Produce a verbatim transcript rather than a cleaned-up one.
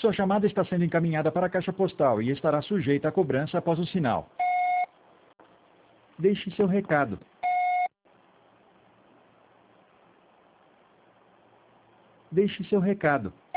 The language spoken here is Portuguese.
Sua chamada está sendo encaminhada para a caixa postal e estará sujeita a cobrança após o sinal. Deixe seu recado. Deixe seu recado.